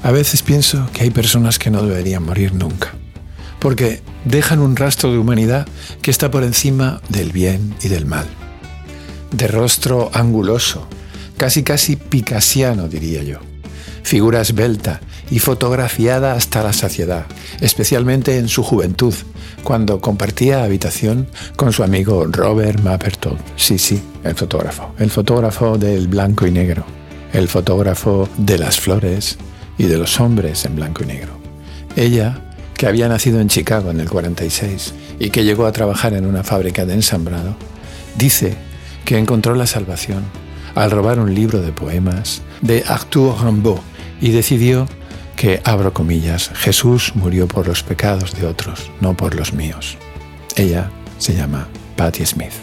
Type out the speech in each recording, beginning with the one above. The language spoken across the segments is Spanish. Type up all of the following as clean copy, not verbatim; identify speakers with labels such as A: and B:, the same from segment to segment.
A: A veces pienso que hay personas que no deberían morir nunca, porque dejan un rastro de humanidad que está por encima del bien y del mal. De rostro anguloso, casi picasiano diría yo. Figura esbelta y fotografiada hasta la saciedad, especialmente en su juventud, cuando compartía habitación con su amigo Robert Mapplethorpe. Sí, el fotógrafo del blanco y negro, el fotógrafo de las flores y de los hombres en blanco y negro. Ella, que había nacido en Chicago en el 46 y que llegó a trabajar en una fábrica de ensamblado, dice que encontró la salvación al robar un libro de poemas de Arthur Rimbaud y decidió que, abro comillas, Jesús murió por los pecados de otros, no por los míos. Ella se llama Patti Smith.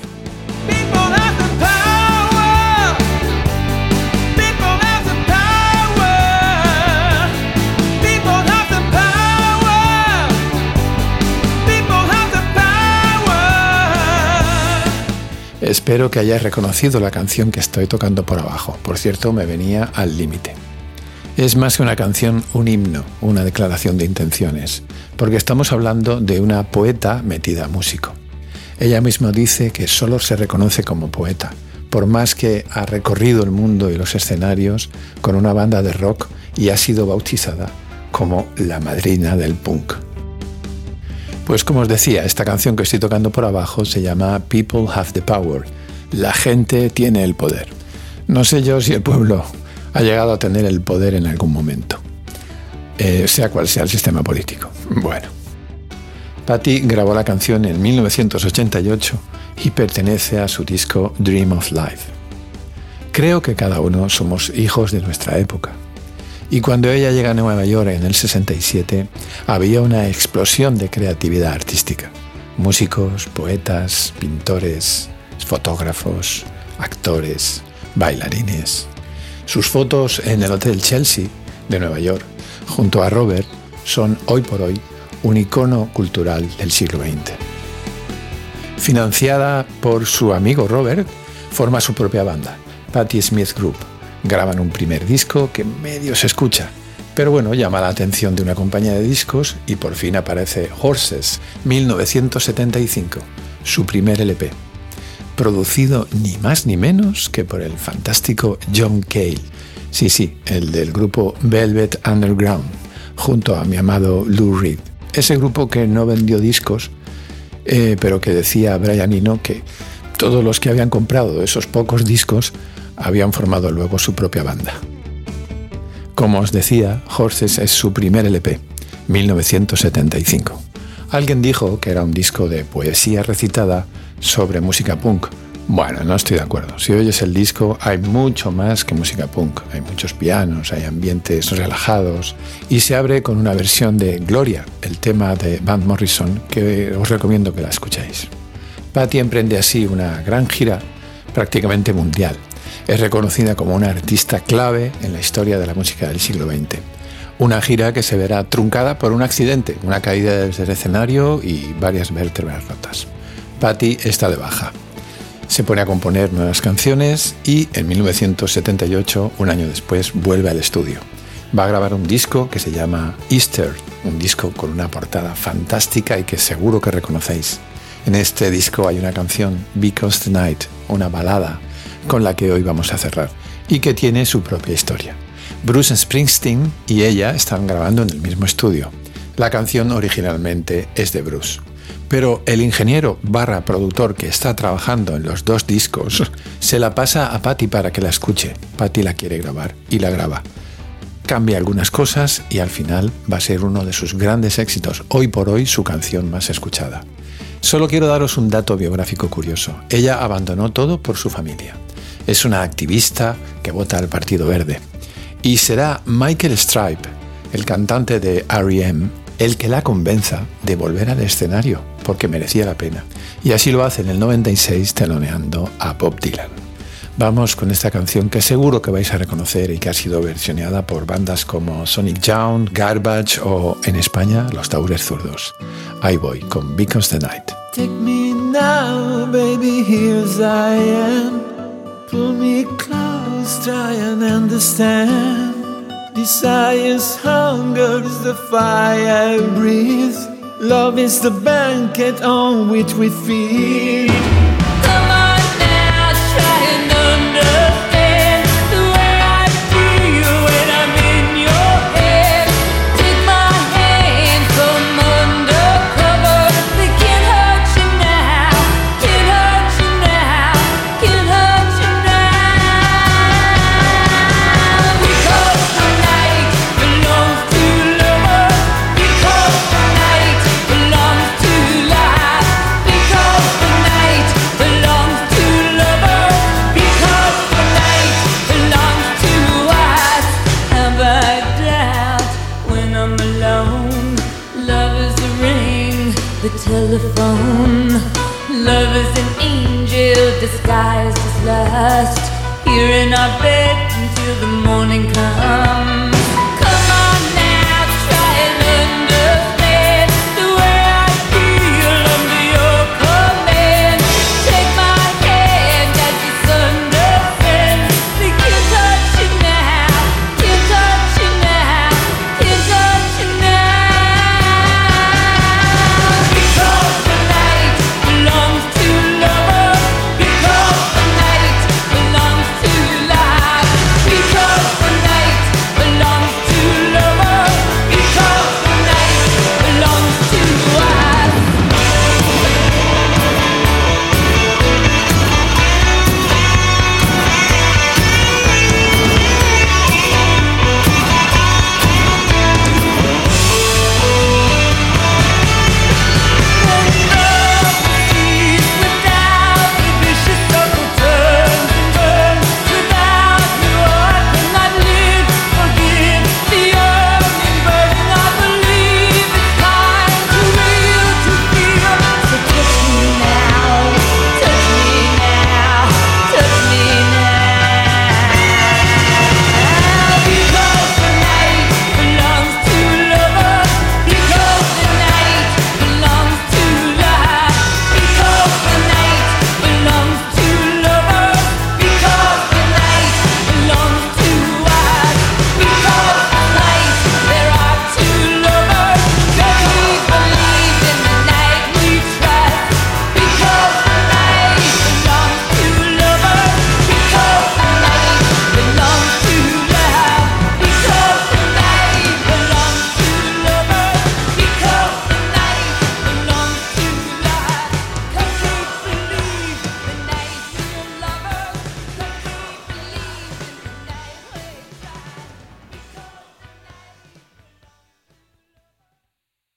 A: Espero que hayáis reconocido la canción que estoy tocando por abajo. Por cierto, me venía al límite. Es más que una canción, un himno, una declaración de intenciones, porque estamos hablando de una poeta metida a músico. Ella misma dice que solo se reconoce como poeta, por más que ha recorrido el mundo y los escenarios con una banda de rock y ha sido bautizada como la madrina del punk. Pues como os decía, esta canción que estoy tocando por abajo se llama People Have the Power. La gente tiene el poder. No sé yo si el pueblo ha llegado a tener el poder en algún momento, sea cual sea el sistema político. Bueno, Patti grabó la canción en 1988 y pertenece a su disco Dream of Life. Creo que cada uno somos hijos de nuestra época. Y cuando ella llega a Nueva York en el 67, había una explosión de creatividad artística. Músicos, poetas, pintores, fotógrafos, actores, bailarines. Sus fotos en el Hotel Chelsea de Nueva York, junto a Robert, son hoy por hoy un icono cultural del siglo XX. Financiada por su amigo Robert, forma su propia banda, Patti Smith Group. Graban un primer disco que medio se escucha, pero bueno, llama la atención de una compañía de discos y por fin aparece Horses, 1975, su primer LP, producido ni más ni menos que por el fantástico John Cale, sí, el del grupo Velvet Underground, junto a mi amado Lou Reed. Ese grupo que no vendió discos, pero que decía Brian Eno que todos los que habían comprado esos pocos discos habían formado luego su propia banda. Como os decía, Horses es su primer LP, 1975. Alguien dijo que era un disco de poesía recitada sobre música punk. Bueno, no estoy de acuerdo. Si oyes el disco, hay mucho más que música punk. Hay muchos pianos, hay ambientes relajados y se abre con una versión de Gloria, el tema de Van Morrison, que os recomiendo que la escuchéis. Patti emprende así una gran gira prácticamente mundial. Es reconocida como una artista clave en la historia de la música del siglo XX. Una gira que se verá truncada por un accidente, una caída desde el escenario y varias vértebras rotas. Patti está de baja. Se pone a componer nuevas canciones y en 1978, un año después, vuelve al estudio. Va a grabar un disco que se llama Easter, un disco con una portada fantástica y que seguro que reconocéis. En este disco hay una canción, Because the Night, una balada, con la que hoy vamos a cerrar, y que tiene su propia historia. Bruce Springsteen y ella están grabando en el mismo estudio. La canción originalmente es de Bruce, pero el ingeniero / productor que está trabajando en los dos discos se la pasa a Patti para que la escuche. Patti la quiere grabar y la graba. Cambia algunas cosas y al final va a ser uno de sus grandes éxitos, hoy por hoy su canción más escuchada. Solo quiero daros un dato biográfico curioso. Ella abandonó todo por su familia. Es una activista que vota al Partido Verde. Y será Michael Stipe, el cantante de R.E.M., el que la convenza de volver al escenario, porque merecía la pena. Y así lo hace en el 96 teloneando a Bob Dylan. Vamos con esta canción que seguro que vais a reconocer y que ha sido versioneada por bandas como Sonic Youth, Garbage o, en España, Los Taures Zurdos. Ahí voy con Because the Night.
B: Take me now, baby, here as I am. Pull me close, try and understand. Desire's hunger is the fire I breathe. Love is the banquet on which we feed.
C: Come on now, try and understand the way I feel when I'm in your head. Take my hand from undercover. They can't hurt you now, can't hurt you now, can't hurt you now. Because the night belongs to lovers. Because the night belongs to life. Because the night belongs to lovers. Because the night belongs to us. Have I doubt when I'm alone? Love is the ring, the telephone. Love is an angel disguised as lust. Here in our bed until the morning comes.